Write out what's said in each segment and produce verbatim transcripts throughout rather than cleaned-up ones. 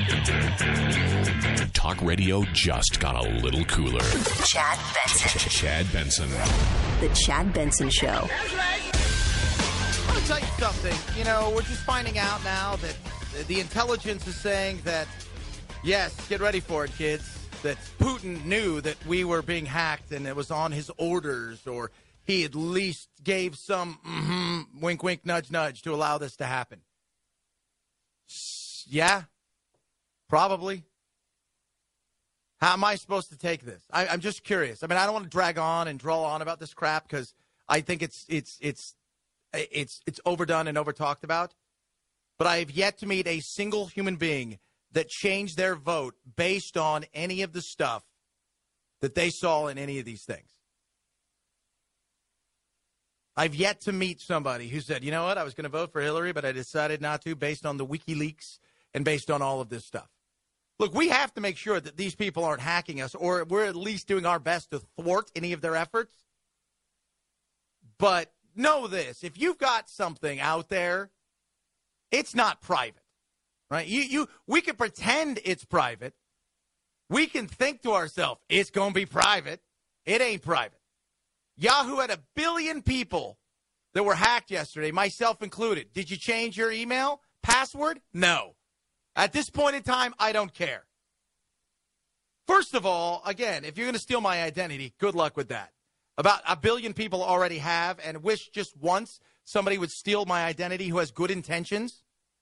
Talk radio just got a little cooler. Chad Benson. Chad Benson. The Chad Benson Show. I want to tell you something. You know, we're just finding out now that the intelligence is saying that, yes, get ready for it, kids, that Putin knew that we were being hacked and it was on his orders, or he at least gave some mm-hmm, wink, wink, nudge, nudge to allow this to happen. Yeah, probably. How am I supposed to take this? I, I'm just curious. I mean, I don't want to drag on and draw on about this crap because I think it's it's it's it's it's overdone and over talked about. But I have yet to meet a single human being that changed their vote based on any of the stuff that they saw in any of these things. I've yet to meet somebody who said, you know what, I was going to vote for Hillary, but I decided not to based on the WikiLeaks and based on all of this stuff. Look, we have to make sure that these people aren't hacking us, or we're at least doing our best to thwart any of their efforts. But know this, if you've got something out there, it's not private, right? You, you, we can pretend it's private. We can think to ourselves, it's going to be private. It ain't private. Yahoo had a billion people that were hacked yesterday, myself included. Did you change your email password? No. At this point in time, I don't care. First of all, again, if you're going to steal my identity, good luck with that. About a billion people already have, and wish just once somebody would steal my identity who has good intentions.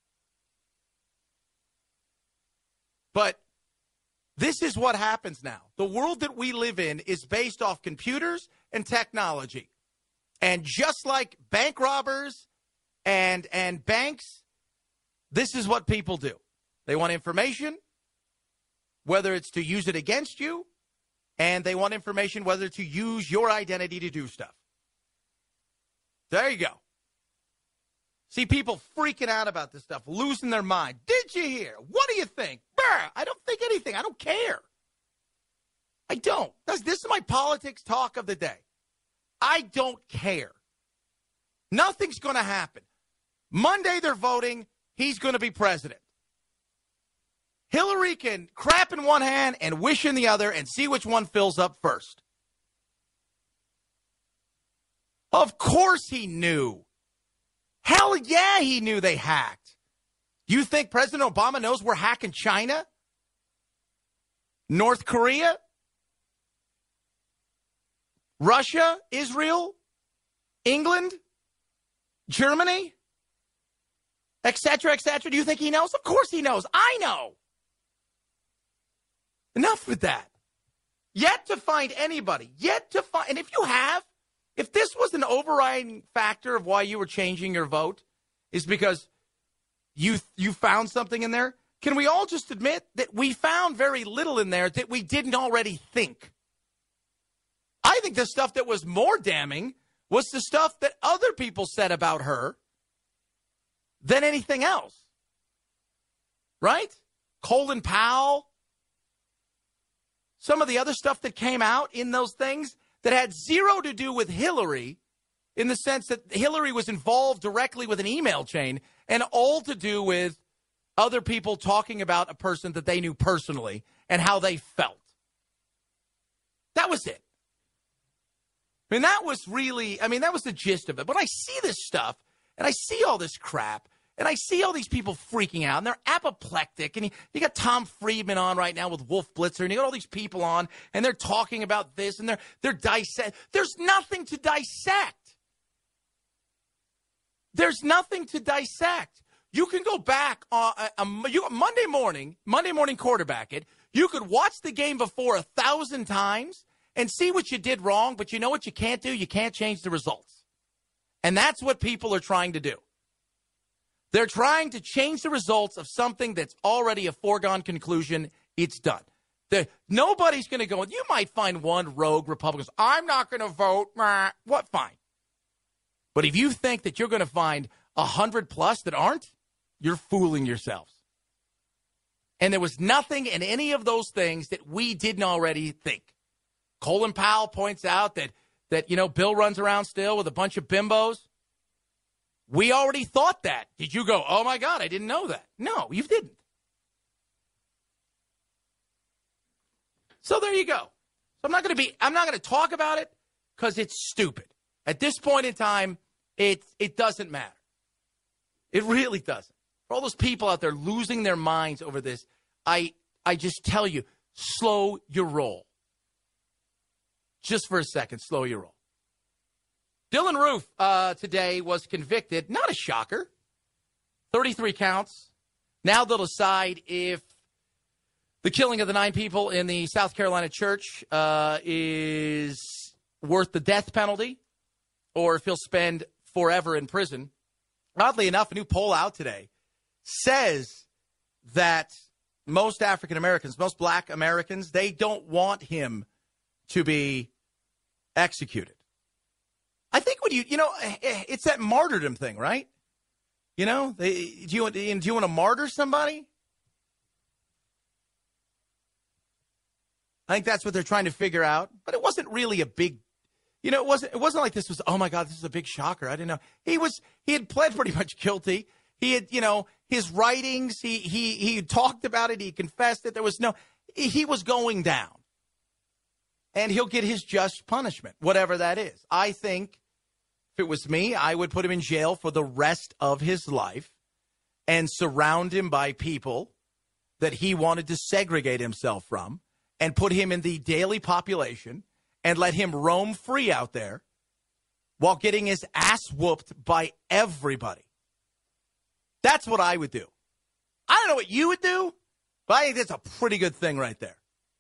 But this is what happens now. The world that we live in is based off computers and technology. And just like bank robbers and and banks, this is what people do. They want information, whether it's to use it against you, and they want information whether to use your identity to do stuff. There you go. See people freaking out about this stuff, losing their mind. Did you hear? What do you think? Brr, I don't think anything. I don't care. I don't. This is my politics talk of the day. I don't care. Nothing's going to happen. Monday they're voting. He's going to be president. Hillary can crap in one hand and wish in the other and see which one fills up first. Of course he knew. Hell yeah, he knew they hacked. You think President Obama knows we're hacking China? North Korea? Russia? Israel? England? Germany? Et cetera, et cetera. Do you think he knows? Of course he knows. I know. Enough with that. Yet to find anybody. Yet to find. And if you have, if this was an overriding factor of why you were changing your vote, is because you you found something in there, can we all just admit that we found very little in there that we didn't already think? I think the stuff that was more damning was the stuff that other people said about her than anything else. Right? Colin Powell. Some of the other stuff that came out in those things that had zero to do with Hillary, in the sense that Hillary was involved directly with an email chain, and all to do with other people talking about a person that they knew personally and how they felt. That was it. I mean, that was really, I mean, that was the gist of it. But I see this stuff, and I see all this crap, and I see all these people freaking out, and they're apoplectic. And you, you got Tom Friedman on right now with Wolf Blitzer, and you got all these people on, and they're talking about this, and they're they're dissect. There's nothing to dissect. There's nothing to dissect. You can go back on a, a, you, Monday morning, Monday morning quarterback it. You could watch the game before a thousand times and see what you did wrong, but you know what you can't do? You can't change the results. And that's what people are trying to do. They're trying to change the results of something that's already a foregone conclusion. It's done. The, nobody's going to go. You might find one rogue Republican. I'm not going to vote. What? Fine. But if you think that you're going to find a hundred plus that aren't, you're fooling yourselves. And there was nothing in any of those things that we didn't already think. Colin Powell points out that, that you know, Bill runs around still with a bunch of bimbos. We already thought that. Did you go, oh, my God, I didn't know that? No, you didn't. So there you go. So I'm not going to be, I'm not going to talk about it because it's stupid. At this point in time, it, it doesn't matter. It really doesn't. For all those people out there losing their minds over this, I, I just tell you, slow your roll. Just for a second, slow your roll. Dylan Roof uh, today was convicted. Not a shocker. thirty-three counts. Now they'll decide if the killing of the nine people in the South Carolina church uh, is worth the death penalty or if he'll spend forever in prison. Oddly enough, a new poll out today says that most African Americans, most black Americans, they don't want him to be executed. I think when you, you know, it's that martyrdom thing, right? You know, they, do you, do you want to martyr somebody? I think that's what they're trying to figure out. But it wasn't really a big, you know, it wasn't, it wasn't like this was, oh my God, this is a big shocker. I didn't know. He was, he had pled pretty much guilty. He had, you know, his writings, he, he, he talked about it. He confessed it. There was no, he was going down. And he'll get his just punishment, whatever that is. I think if it was me, I would put him in jail for the rest of his life and surround him by people that he wanted to segregate himself from and put him in the daily population and let him roam free out there while getting his ass whooped by everybody. That's what I would do. I don't know what you would do, but I think that's a pretty good thing right there.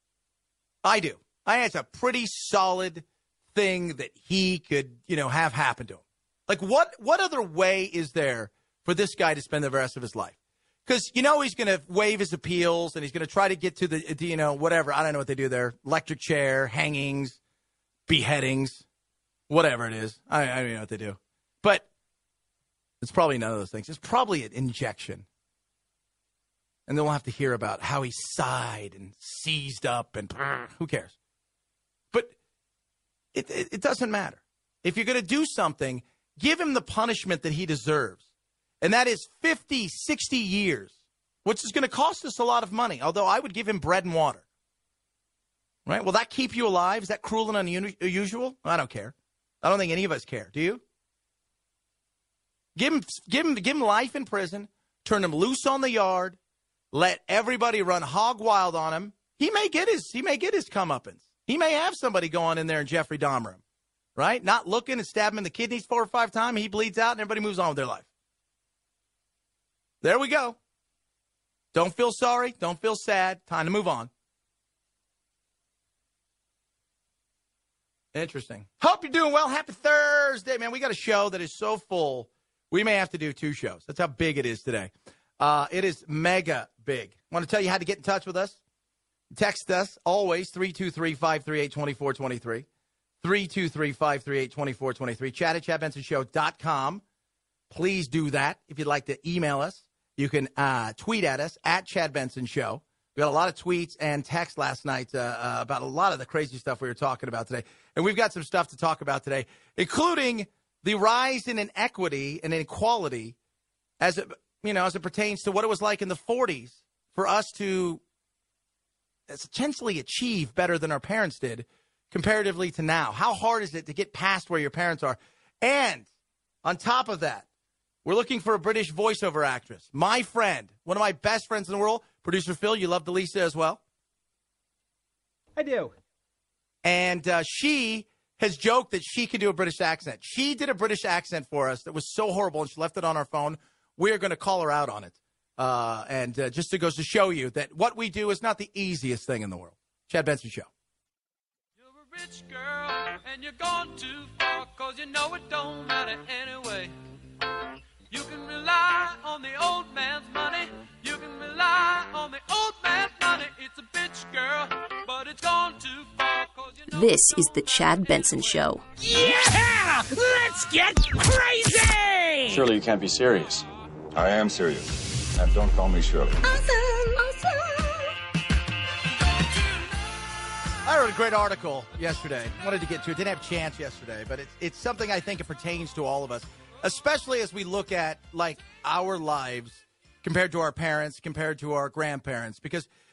I do. I think it's a pretty solid thing that he could, you know, have happen to him. Like, what what other way is there for this guy to spend the rest of his life? Because, you know, he's going to waive his appeals and he's going to try to get to the, you know, whatever. I don't know what they do there. Electric chair, hangings, beheadings, whatever it is. I, I don't know what they do. But it's probably none of those things. It's probably an injection. And then we'll have to hear about how he sighed and seized up and who cares? But it, it, it doesn't matter. If you're going to do something, give him the punishment that he deserves. And that is fifty, sixty years, which is going to cost us a lot of money. Although I would give him bread and water. Right? Will that keep you alive? Is that cruel and unusual? I don't care. I don't think any of us care. Do you? Give him, give him, give him life in prison. Turn him loose on the yard. Let everybody run hog wild on him. He may get his, he may get his comeuppance. He may have somebody go on in there and Jeffrey Dahmer him, right? Not looking and stab him in the kidneys four or five times. He bleeds out and everybody moves on with their life. There we go. Don't feel sorry. Don't feel sad. Time to move on. Interesting. Hope you're doing well. Happy Thursday, man. We got a show that is so full, we may have to do two shows. That's how big it is today. Uh, it is mega big. I want to tell you how to get in touch with us. Text us always, three two three, five three eight, two four two three. three two three, five three eight, two four two three. Chat at chad benson show dot com. Please do that. If you'd like to email us, you can uh, tweet at us, at Chad Benson Show. We got a lot of tweets and texts last night uh, uh, about a lot of the crazy stuff we were talking about today. And we've got some stuff to talk about today, including the rise in inequity and inequality as it, you know, as it pertains to what it was like in the forties for us to essentially achieve better than our parents did comparatively to now. How hard is it to get past where your parents are? And on top of that, we're looking for a British voiceover actress. My friend, one of my best friends in the world, producer Phil, you love Delisa as well? I do. And uh, she has joked that she can do a British accent. She did a British accent for us that was so horrible, and she left it on our phone. We're going to call her out on it. Uh, and uh, just to goes to show you that what we do is not the easiest thing in the world. Chad Benson Show. You're a rich girl, and you're gone too far, because you know it don't matter anyway. You can rely on the old man's money. You can rely on the old man's money. It's a bitch, girl, but it's gone too far, 'cause you know This is the Chad Benson Show. Yeah! Let's get crazy! Surely you can't be serious. I am serious. And don't call me Shirley. I wrote a great article yesterday. Wanted to get to it. Didn't have a chance yesterday, but it's, it's something I think it pertains to all of us, especially as we look at, like, our lives compared to our parents, compared to our grandparents, because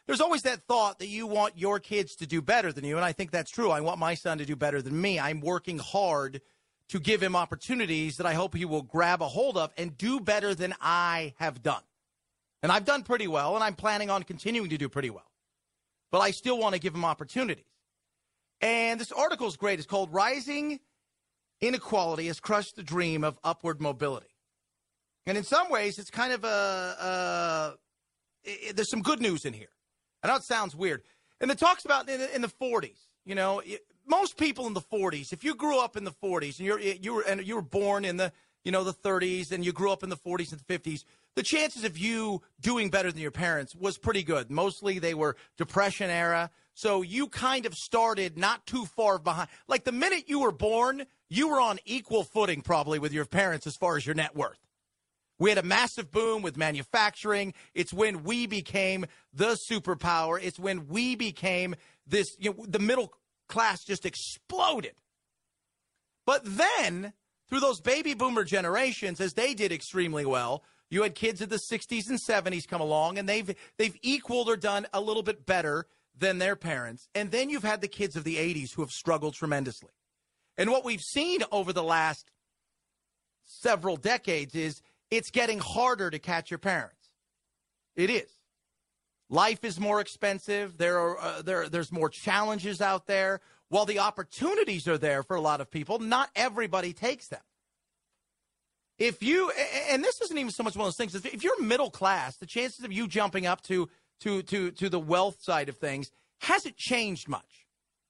there's always that thought that you want your kids to do better than you, and I think that's true. I want my son to do better than me. I'm working hard to give him opportunities that I hope he will grab a hold of and do better than I have done. And I've done pretty well, and I'm planning on continuing to do pretty well. But I still want to give him opportunities. And this article is great. It's called Rising Inequality Has Crushed the Dream of Upward Mobility. And in some ways, it's kind of a, a it, there's some good news in here. I know it sounds weird. And it talks about in, in the forties, you know, it, most people in the forties, if you grew up in the forties and you're you were and you were born in the, you know, the thirties and you grew up in the forties and the fifties, the chances of you doing better than your parents was pretty good. Mostly they were Depression era. So you kind of started not too far behind. Like the minute you were born, you were on equal footing probably with your parents as far as your net worth. We had a massive boom with manufacturing. It's when we became the superpower. It's when we became this, you know, the middle class just exploded. But then, through those baby boomer generations, as they did extremely well, you had kids of the sixties and seventies come along, and they've they've equaled or done a little bit better than their parents. And then you've had the kids of the eighties who have struggled tremendously. And what we've seen over the last several decades is it's getting harder to catch your parents. It is. Life is more expensive. There are uh, there there's more challenges out there. While the opportunities are there for a lot of people, not everybody takes them. If you, and this isn't even so much one of those things, if you're middle class, the chances of you jumping up to to to to the wealth side of things hasn't changed much.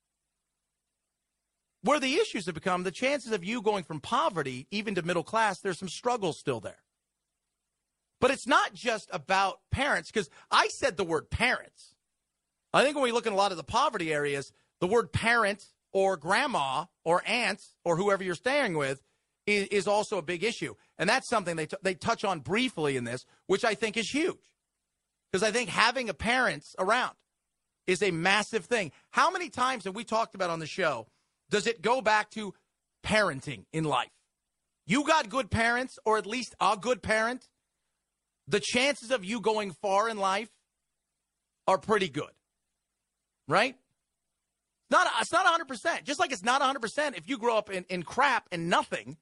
Where the issues have become, the chances of you going from poverty even to middle class, there's some struggles still there. But it's not just about parents, because I said the word parents. I think when we look in a lot of the poverty areas, the word parent or grandma or aunt or whoever you're staying with is, is also a big issue. And that's something they, t- they touch on briefly in this, which I think is huge. Because I think having a parents around is a massive thing. How many times have we talked about on the show, does it go back to parenting in life? You got good parents, or at least a good parent, the chances of you going far in life are pretty good, right? Not, it's not one hundred percent. Just like it's not one hundred percent if you grow up in, in crap and nothing,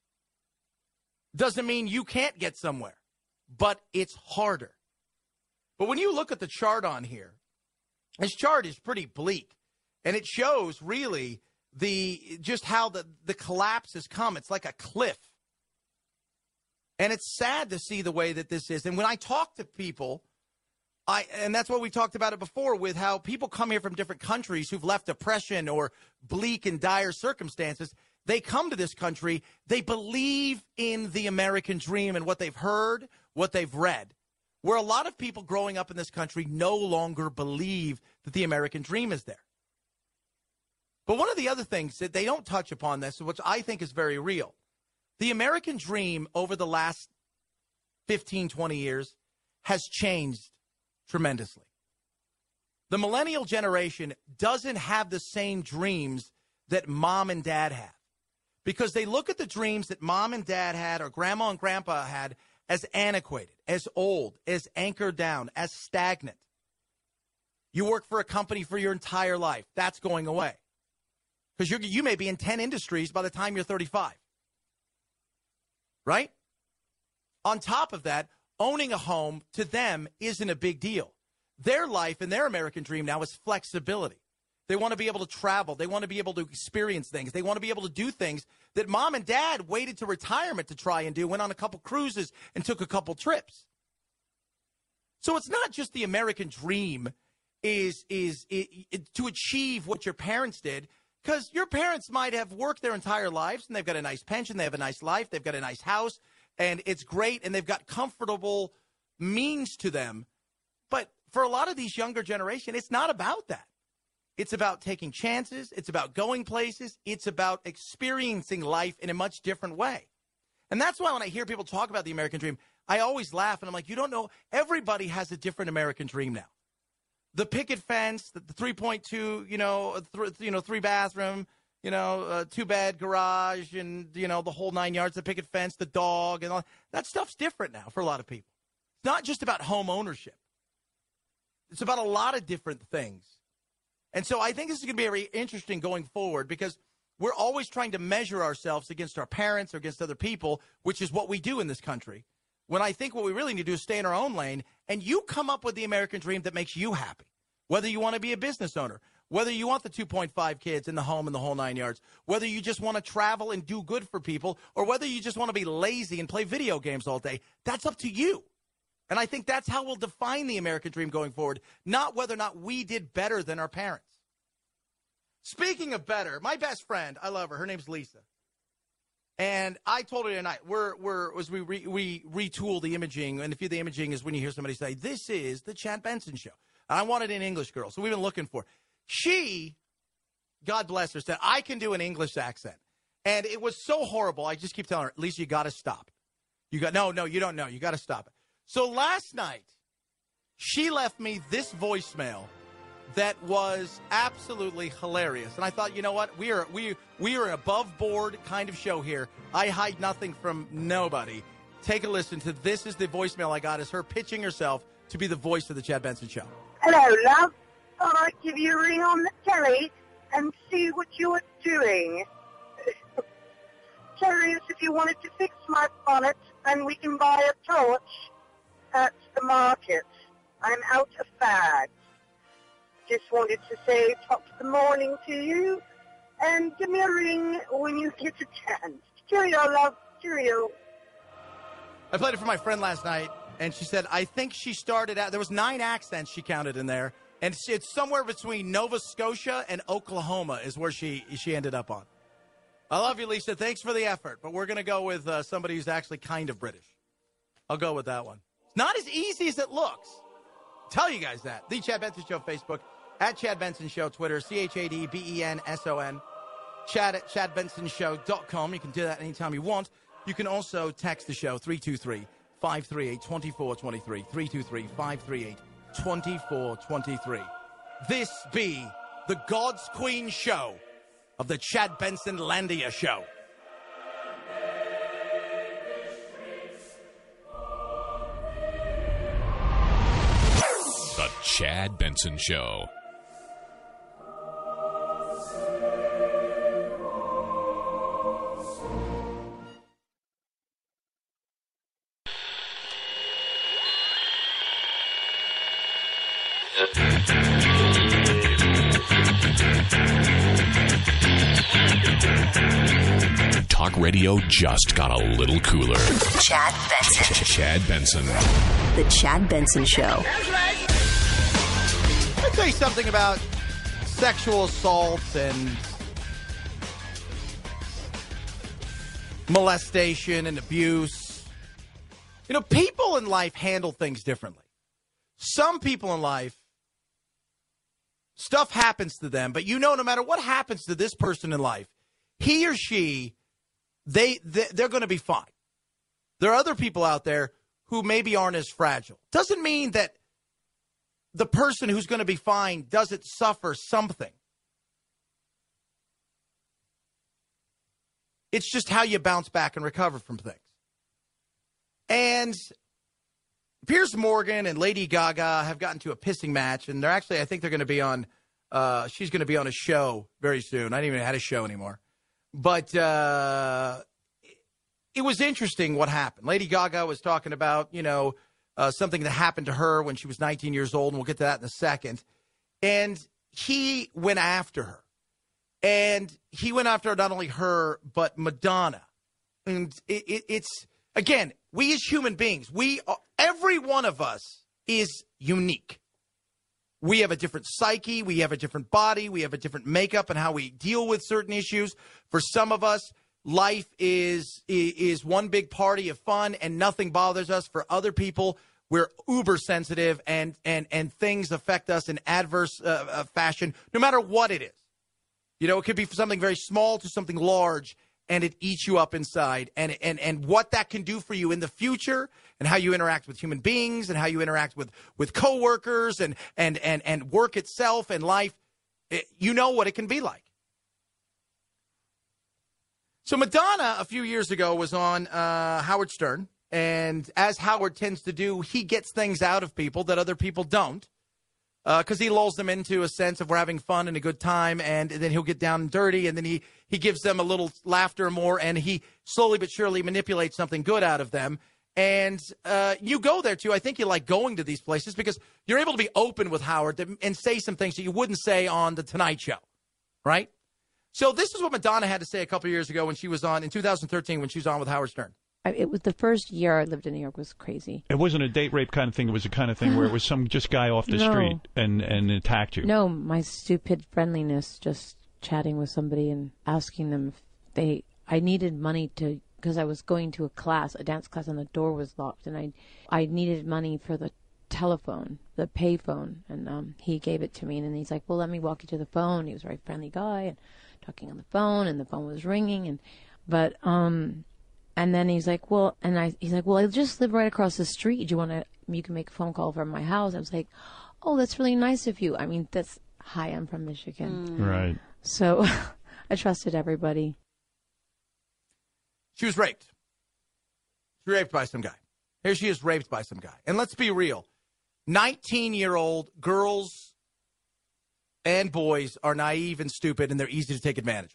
doesn't mean you can't get somewhere. But it's harder. But when you look at the chart on here, this chart is pretty bleak. And it shows really the just how the, the collapse has come. It's like a cliff. And it's sad to see the way that this is. And when I talk to people, I and that's what we talked about it before with how people come here from different countries who've left oppression or bleak and dire circumstances. They come to this country. They believe in the American dream and what they've heard, what they've read. Where a lot of people growing up in this country no longer believe that the American dream is there. But one of the other things that they don't touch upon this, which I think is very real, the American dream over the last fifteen, twenty years has changed tremendously. The millennial generation doesn't have the same dreams that mom and dad have, because they look at the dreams that mom and dad had or grandma and grandpa had as antiquated, as old, as anchored down, as stagnant. You work for a company for your entire life. That's going away. Because you you may be in ten industries by the time you're thirty-five. Right? On top of that, owning a home to them isn't a big deal. Their life and their American dream now is flexibility. They want to be able to travel. They want to be able to experience things. They want to be able to do things that mom and dad waited to retirement to try and do, went on a couple cruises and took a couple trips. So it's not just the American dream is, is, is, is to achieve what your parents did. Because your parents might have worked their entire lives, and they've got a nice pension, they have a nice life, they've got a nice house, and it's great, and they've got comfortable means to them. But for a lot of these younger generation, it's not about that. It's about taking chances. It's about going places. It's about experiencing life in a much different way. And that's why when I hear people talk about the American dream, I always laugh, and I'm like, you don't know, everybody has a different American dream now. The picket fence, the, the three point two, you know, th- you know, three bathroom, you know, uh, two bed garage, and you know the whole nine yards. The picket fence, the dog, and all that stuff's different now for a lot of people. It's not just about home ownership. It's about a lot of different things. And so I think this is going to be very interesting going forward because we're always trying to measure ourselves against our parents or against other people, which is what we do in this country. When I think what we really need to do is stay in our own lane, and you come up with the American dream that makes you happy, whether you want to be a business owner, whether you want the two point five kids in the home and the whole nine yards, whether you just want to travel and do good for people, or whether you just want to be lazy and play video games all day. That's up to you. And I think that's how we'll define the American dream going forward, not whether or not we did better than our parents. Speaking of better, my best friend, I love her. Her name's Lisa. And I told her tonight, we're, we're, as we, re, we retool the imaging, and if you the imaging is when you hear somebody say, this is the Chad Benson Show. And I wanted an English girl, so we've been looking for. She, God bless her, said, I can do an English accent. And it was so horrible, I just keep telling her, Lisa, you got to stop. You got No, no, you don't know. You got to stop it. So last night, she left me this voicemail that was absolutely hilarious. And I thought, you know what? We are we we are an above board kind of show here. I hide nothing from nobody. Take a listen to this. Is the voicemail I got. Is her pitching herself to be the voice of the Chad Benson Show. Hello, love. Thought I'd give you a ring on the telly and see what you were doing. Curious if you wanted to fix my bonnet and we can buy a torch at the market. I'm out of fags. Just wanted to say top of the morning to you and give me a ring when you get a chance. Cheerio, love. Cheerio. I played it for my friend last night, and she said, I think she started out, there was nine accents she counted in there, and it's somewhere between Nova Scotia and Oklahoma is where she, she ended up on. I love you, Lisa. Thanks for the effort, but we're going to go with uh, somebody who's actually kind of British. I'll go with that one. It's not as easy as it looks. I'll tell you guys that. The Chad Benson Show Facebook, at Chad Benson Show Twitter, C H A D B E N S O N, Chad at chad benson show dot com. You can do that anytime you want. You can also text the show, three two three, five three eight, two four two three, three two three, five three eight, two four two three. This be the God's Queen show of the Chad Benson Landia Show. The Chad Benson Show. Talk radio just got a little cooler. Chad Benson. Chad Benson. The Chad Benson Show. Let me tell you something about sexual assault and molestation and abuse. You know, people in life handle things differently. Some people in life, stuff happens to them, but you know, no matter what happens to this person in life, he or she, they, they they're going to be fine. There are other people out there who maybe aren't as fragile. Doesn't mean that the person who's going to be fine doesn't suffer something. It's just how you bounce back and recover from things. And Piers Morgan and Lady Gaga have gotten to a pissing match, and they're actually, I think they're going to be on, uh, she's going to be on a show very soon. I don't even have a show anymore. But uh, it was interesting what happened. Lady Gaga was talking about, you know, uh, something that happened to her when she was nineteen years old, and we'll get to that in a second. And he went after her. And he went after not only her, but Madonna. And it, it, it's, again, we as human beings, we are, every one of us is unique. We have a different psyche. We have a different body. We have a different makeup and how we deal with certain issues. For some of us, life is is one big party of fun and nothing bothers us. For other people, we're uber sensitive and and and things affect us in adverse uh, uh, fashion, no matter what it is. You know, it could be something very small to something large, and it eats you up inside. And and and what that can do for you in the future, and how you interact with human beings, and how you interact with with coworkers, and and and and work itself and life, it, you know what it can be like. So Madonna, a few years ago, was on uh, Howard Stern, and as Howard tends to do, he gets things out of people that other people don't. because uh, he lulls them into a sense of we're having fun and a good time, and then he'll get down and dirty, and then he, he gives them a little laughter more, and he slowly but surely manipulates something good out of them. And uh, you go there, too. I think you like going to these places because you're able to be open with Howard to, and say some things that you wouldn't say on The Tonight Show, right? So this is what Madonna had to say a couple of years ago when she was on, in two thousand thirteen, when she was on with Howard Stern. It was the first year I lived in New York was crazy. It wasn't a date rape kind of thing. It was a kind of thing where it was some just guy off the no. street and, and attacked you. No, my stupid friendliness, just chatting with somebody and asking them if they, I needed money to, because I was going to a class, a dance class, and the door was locked, and I, I needed money for the telephone, the pay phone, and um, he gave it to me, and then he's like, well, let me walk you to the phone. He was a very friendly guy, and talking on the phone, and the phone was ringing, and, but, um... And then he's like, well, and I, he's like, well, I just live right across the street. Do you want to, you can make a phone call from my house. I was like, oh, that's really nice of you. I mean, that's, hi, I'm from Michigan. Mm. Right. So I trusted everybody. She was raped. She was raped by some guy. Here she is raped by some guy. And let's be real. nineteen-year-old girls and boys are naive and stupid, and they're easy to take advantage of.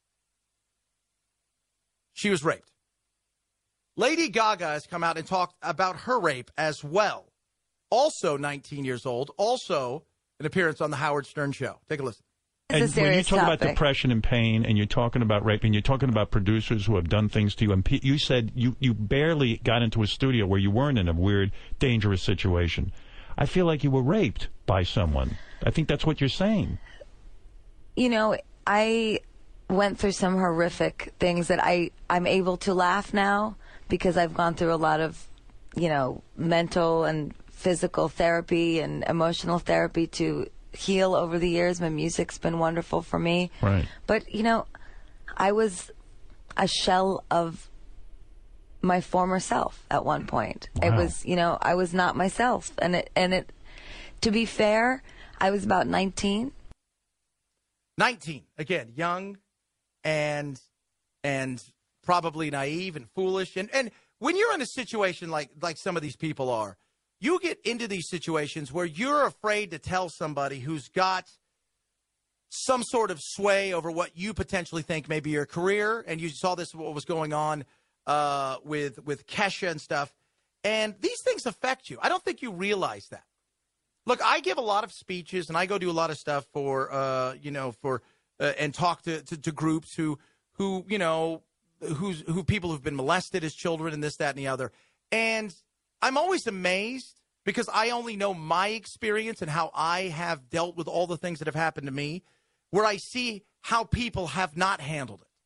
She was raped. Lady Gaga has come out and talked about her rape as well. Also nineteen years old. Also an appearance on the Howard Stern Show. Take a listen. And when you talk topic. about depression and pain, and you're talking about rape, and you're talking about producers who have done things to you, and you said you, you barely got into a studio where you weren't in a weird, dangerous situation. I feel like you were raped by someone. I think that's what you're saying. You know, I went through some horrific things that I, I'm able to laugh now because I've gone through a lot of, you know, mental and physical therapy and emotional therapy to heal over the years. My music's been wonderful for me. Right. But, you know, I was a shell of my former self at one point. Wow. It was, you know, I was not myself. And it, and it, to be fair, I was about nineteen. nineteen. Again, young and, and probably naive and foolish. And, and when you're in a situation like, like some of these people are, you get into these situations where you're afraid to tell somebody who's got some sort of sway over what you potentially think may be your career. And you saw this, what was going on uh, with, with Kesha and stuff. And these things affect you. I don't think you realize that. Look, I give a lot of speeches and I go do a lot of stuff for, uh, you know, for, uh, and talk to, to, to groups who, who, you know, who's, who people who've been molested as children and this, that, and the other. And I'm always amazed because I only know my experience and how I have dealt with all the things that have happened to me, where I see how people have not handled it.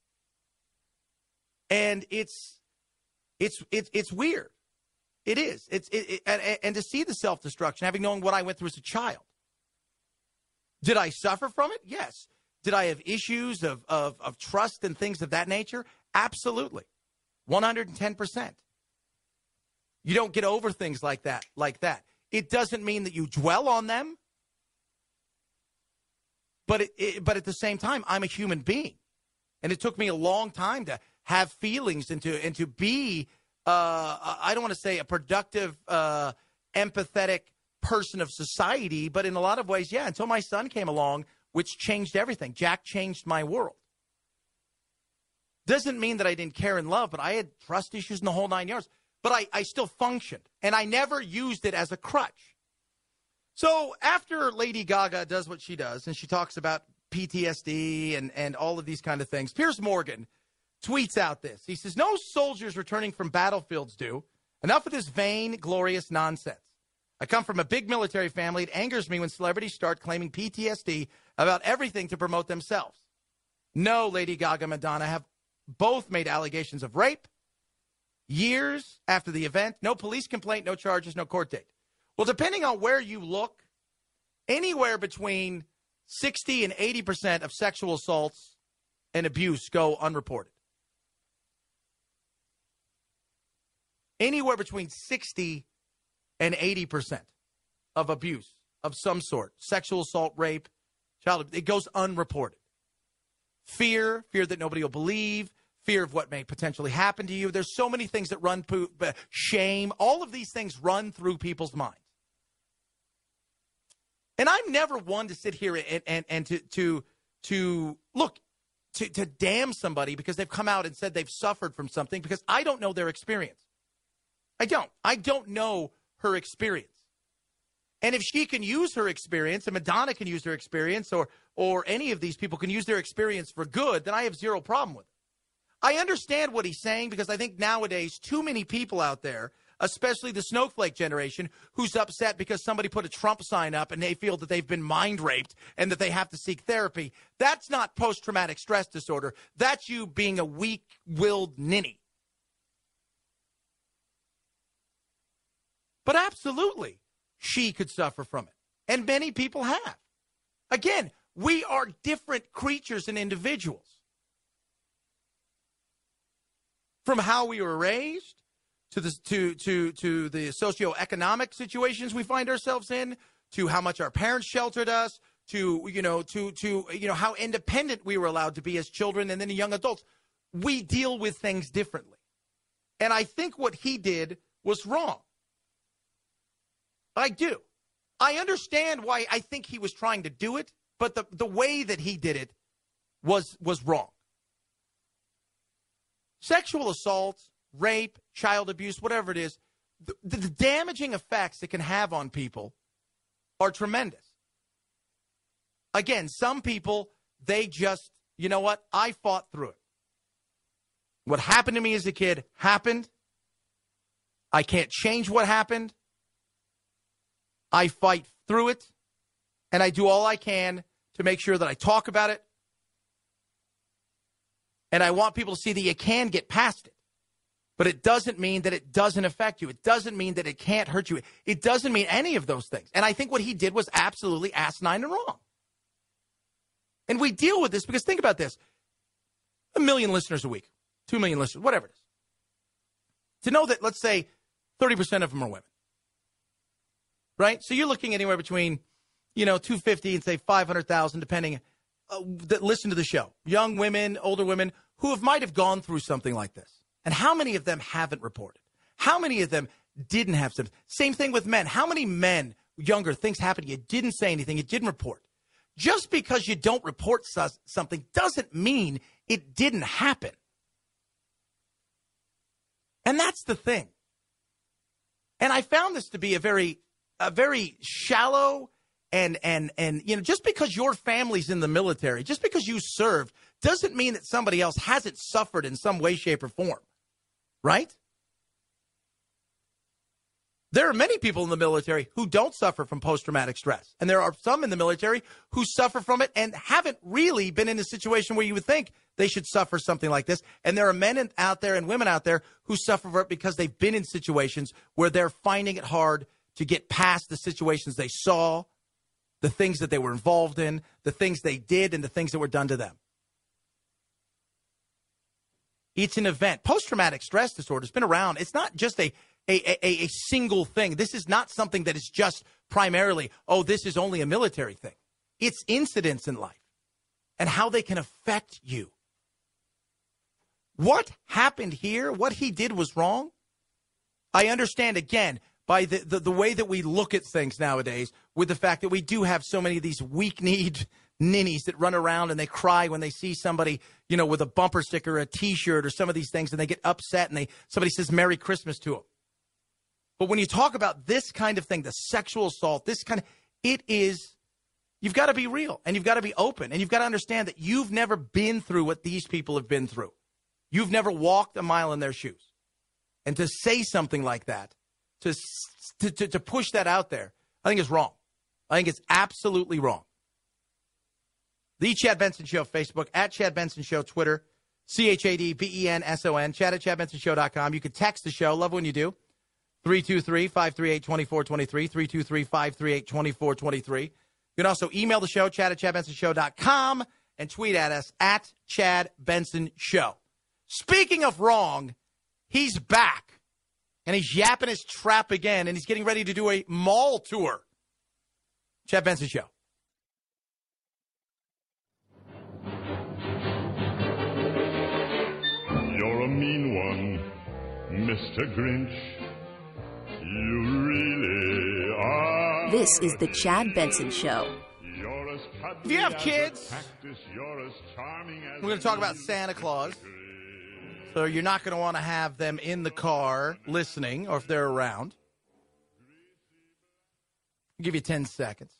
And it's, it's, it's, it's weird. It is. It's it, it, and, and to see the self-destruction, having known what I went through as a child. Did I suffer from it? Yes. Did I have issues of, of, of trust and things of that nature? Absolutely. one hundred ten percent. You don't get over things like that, like that. It doesn't mean that you dwell on them. But it, it, but at the same time, I'm a human being. And it took me a long time to have feelings and to, and to be, uh, I don't want to say a productive, uh, empathetic person of society, but in a lot of ways, yeah, until my son came along, which changed everything. Jack changed my world. Doesn't mean that I didn't care and love, but I had trust issues in the whole nine yards. But I, I still functioned, and I never used it as a crutch. So after Lady Gaga does what she does, and she talks about P T S D and, and all of these kind of things, Piers Morgan tweets out this. He says, no soldiers returning from battlefields do. Enough of this vain, glorious nonsense. I come from a big military family. It angers me when celebrities start claiming P T S D about everything to promote themselves. No, Lady Gaga and Madonna have both made allegations of rape. Years after the event, no police complaint, no charges, no court date. Well, depending on where you look, anywhere between sixty and eighty percent of sexual assaults and abuse go unreported. Anywhere between sixty and eighty percent of abuse of some sort, sexual assault, rape, child abuse, it goes unreported. Fear, fear that nobody will believe, fear of what may potentially happen to you. There's so many things that run, shame, all of these things run through people's minds. And I'm never one to sit here and, and, and to, to, to look, to, to damn somebody because they've come out and said they've suffered from something, because I don't know their experience. I don't. I don't know her experience. And if she can use her experience, and Madonna can use her experience, or or any of these people can use their experience for good, then I have zero problem with it. I understand what he's saying, because I think nowadays too many people out there, especially the snowflake generation, who's upset because somebody put a Trump sign up and they feel that they've been mind raped and that they have to seek therapy. That's not post-traumatic stress disorder. That's you being a weak-willed ninny. But absolutely, she could suffer from it. And many people have. Again, we are different creatures and individuals. From how we were raised, to the, to, to, to the socioeconomic situations we find ourselves in, to how much our parents sheltered us, to, you know, to, to, you know, how independent we were allowed to be as children and then young adults. We deal with things differently. And I think what he did was wrong. I do. I understand why I think he was trying to do it, but the, the way that he did it was was wrong. Sexual assault, rape, child abuse, whatever it is, the, the damaging effects it can have on people are tremendous. Again, some people, they just, you know what? I fought through it. What happened to me as a kid happened. I can't change what happened. I fight through it, and I do all I can to make sure that I talk about it. And I want people to see that you can get past it. But it doesn't mean that it doesn't affect you. It doesn't mean that it can't hurt you. It doesn't mean any of those things. And I think what he did was absolutely asinine and wrong. And we deal with this because think about this. A million listeners a week, two million listeners, whatever it is. To know that, let's say, thirty percent of them are women. Right? So you're looking anywhere between, you know, two hundred fifty and say five hundred thousand, depending, uh, that listen to the show. Young women, older women who have might have gone through something like this. And how many of them haven't reported? How many of them didn't have symptoms? Same thing with men. How many men, younger, things happened, you didn't say anything, you didn't report? Just because you don't report something doesn't mean it didn't happen. And that's the thing. And I found this to be a very a very shallow and, and, and, you know, just because your family's in the military, just because you served, doesn't mean that somebody else hasn't suffered in some way, shape, or form. Right? There are many people in the military who don't suffer from post-traumatic stress. And there are some in the military who suffer from it and haven't really been in a situation where you would think they should suffer something like this. And there are men in, out there and women out there who suffer from it because they've been in situations where they're finding it hard to get past the situations they saw, the things that they were involved in, the things they did, and the things that were done to them. It's an event. Post-traumatic stress disorder has been around. It's not just a, a, a, a single thing. This is not something that is just primarily, oh, this is only a military thing. It's incidents in life and how they can affect you. What happened here, what he did was wrong. I understand, again, by the, the, the way that we look at things nowadays, with the fact that we do have so many of these weak-kneed ninnies that run around and they cry when they see somebody, you know, with a bumper sticker, or a T-shirt, or some of these things, and they get upset and they somebody says Merry Christmas to them. But when you talk about this kind of thing, the sexual assault, this kind of, it is, you've got to be real, and you've got to be open, and you've got to understand that you've never been through what these people have been through. You've never walked a mile in their shoes. And to say something like that, To, to to push that out there, I think is wrong. I think it's absolutely wrong. The Chad Benson Show Facebook, at Chad Benson Show Twitter, C H A D B E N S O N, Chad at Chad Benson Show dot com. You can text the show. Love when you do. three two three, five three eight, two four two three, three two three, five three eight, two four two three. You can also email the show, Chad at Chad Benson Show dot com, and tweet at us, at Chad Benson Show. Speaking of wrong, he's back. And he's yapping his trap again, and he's getting ready to do a mall tour. Chad Benson Show. You're a mean one, Mister Grinch. You really are. This is the Chad Benson Show. If you have kids, we're going to talk about Santa Claus. So you're not going to want to have them in the car listening, or if they're around. I'll give you ten seconds.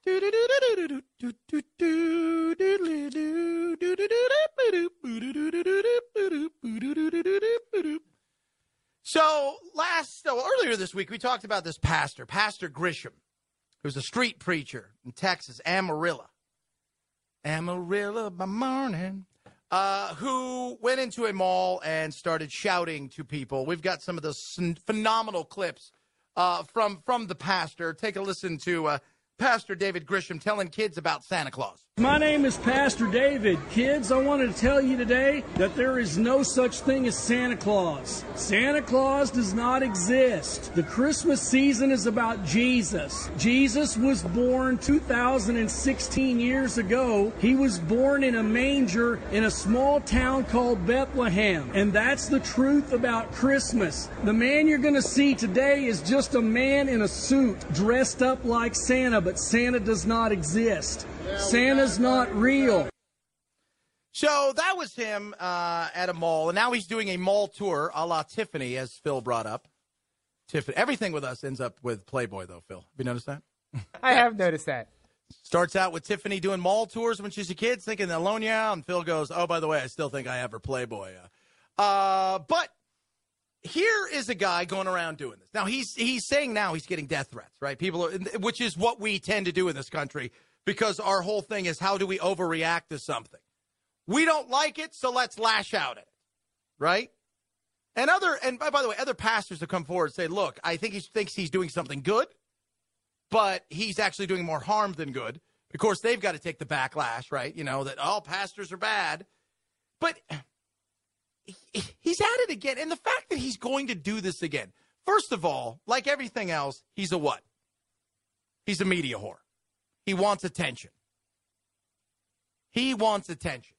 So last, so earlier this week, we talked about this pastor, Pastor Grisham, who's a street preacher in Texas, Amarillo. Amarillo by morning. Uh, who went into a mall and started shouting to people. We've got some of those phenomenal clips uh, from, from the pastor. Take a listen to uh, Pastor David Grisham telling kids about Santa Claus. My name is Pastor David. Kids, I wanted to tell you today that there is no such thing as Santa Claus. Santa Claus does not exist. The Christmas season is about Jesus. Jesus was born two thousand sixteen years ago. He was born in a manger in a small town called Bethlehem. And that's the truth about Christmas. The man you're going to see today is just a man in a suit dressed up like Santa, but Santa does not exist. Santa's not real. So that was him uh, at a mall, and now he's doing a mall tour a la Tiffany, as Phil brought up. Tiffany, everything with us ends up with Playboy, though, Phil. Have you noticed that? I have noticed that. Starts out with Tiffany doing mall tours when she's a kid, thinking they'll loan you out, and Phil goes, oh, by the way, I still think I have her Playboy. Uh, but here is a guy going around doing this. Now, he's he's saying now he's getting death threats, right? People, are, which is what we tend to do in this country, because our whole thing is, how do we overreact to something? We don't like it, so let's lash out at it, right? And other, and by, by the way, other pastors have come forward and say, look, I think he thinks he's doing something good, but he's actually doing more harm than good. Of course, they've got to take the backlash, right? You know, that all pastors are bad. But he's at it again. And the fact that he's going to do this again, first of all, like everything else, he's a what? He's a media whore. He wants attention. He wants attention.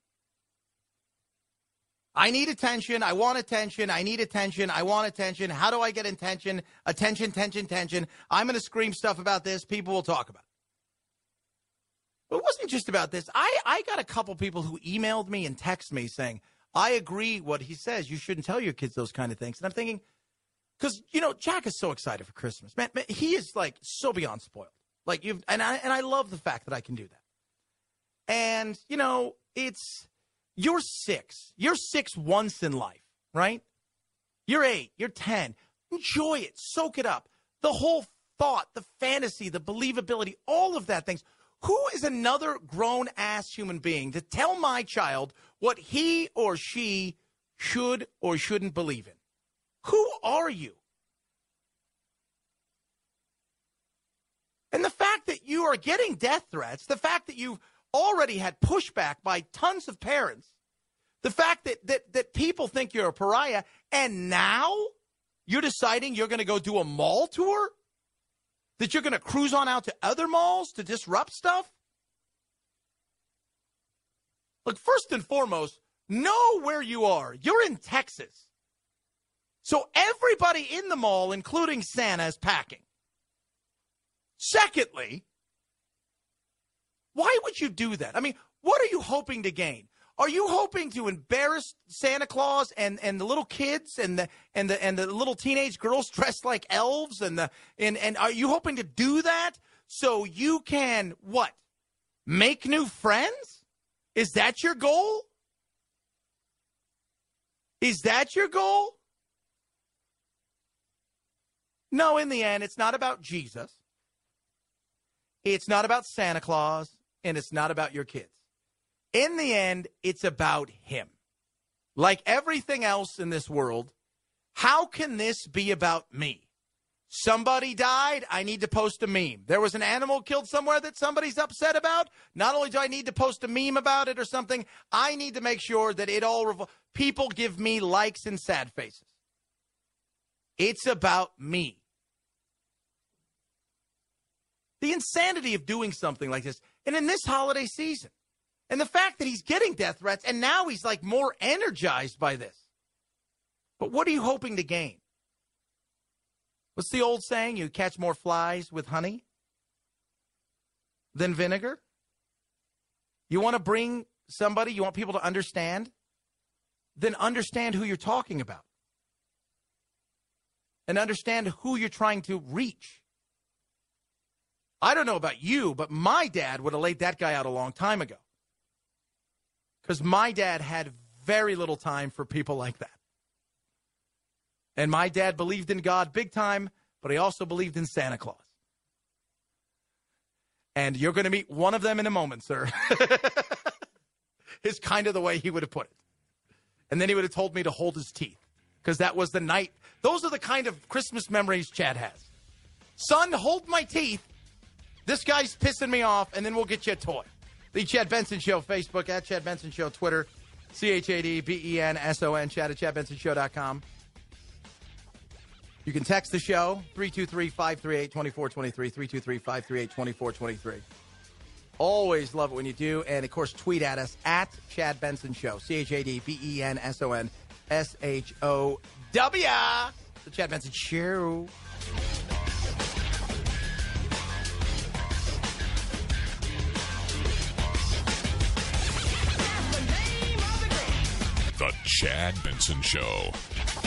I need attention. I want attention. I need attention. I want attention. How do I get attention? Attention, tension, tension. I'm going to scream stuff about this. People will talk about it. But it wasn't just about this. I, I got a couple people who emailed me and texted me saying, I agree what he says. You shouldn't tell your kids those kind of things. And I'm thinking, because, you know, Jack is so excited for Christmas. Man, man, he is, like, so beyond spoiled. Like, you've, and I, and I love the fact that I can do that. And, you know, it's, you're six. You're six once in life, right? You're eight. You're ten. Enjoy it. Soak it up. The whole thought, the fantasy, the believability, all of that things. Who is another grown-ass human being to tell my child what he or she should or shouldn't believe in? Who are you? And the fact that you are getting death threats, the fact that you've already had pushback by tons of parents, the fact that, that, that people think you're a pariah, and now you're deciding you're going to go do a mall tour? That you're going to cruise on out to other malls to disrupt stuff? Look, first and foremost, know where you are. You're in Texas. So everybody in the mall, including Santa, is packing. Secondly, why would you do that? I mean, what are you hoping to gain? Are you hoping to embarrass Santa Claus and, and the little kids and the and the and the little teenage girls dressed like elves and the and, and are you hoping to do that so you can what? Make new friends? Is that your goal? Is that your goal? No, in the end, it's not about Jesus. It's not about Santa Claus, and it's not about your kids. In the end, it's about him. Like everything else in this world, how can this be about me? Somebody died, I need to post a meme. There was an animal killed somewhere that somebody's upset about. Not only do I need to post a meme about it or something, I need to make sure that it all revol- people give me likes and sad faces. It's about me. The insanity of doing something like this, and in this holiday season. And the fact that he's getting death threats, and now he's like more energized by this. But what are you hoping to gain? What's the old saying? You catch more flies with honey than vinegar? You want to bring somebody, you want people to understand? Then understand who you're talking about. And understand who you're trying to reach. I don't know about you, but my dad would have laid that guy out a long time ago. Because my dad had very little time for people like that. And my dad believed in God big time, but he also believed in Santa Claus. And you're going to meet one of them in a moment, sir. Is kind of the way he would have put it. And then he would have told me to hold his teeth. Because that was the night. Those are the kind of Christmas memories Chad has. Son, hold my teeth. This guy's pissing me off, and then we'll get you a toy. The Chad Benson Show, Facebook, at Chad Benson Show, Twitter, C H A D B E N S O N, Chad at chad benson show dot com. You can text the show, three two three, five three eight, two four two three, three two three, five three eight, two four two three. Always love it when you do. And, of course, tweet at us, at Chad Benson Show, C H A D B E N S O N S H O W. The Chad Benson Show. The Chad Benson Show.